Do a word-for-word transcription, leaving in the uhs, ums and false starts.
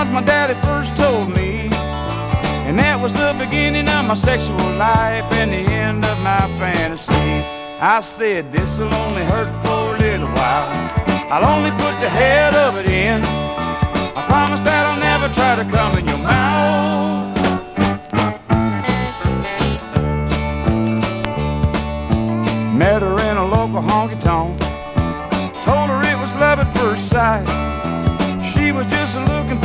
times my daddy first told me, and that was the beginning of my sexual life and the end of my fantasy. I said, this'll only hurt for a little while, I'll only put the head of it in. I promise that I'll never try to come in your mouth. Met her in a local honky-tonk, told her it was love at first sight. She was just looking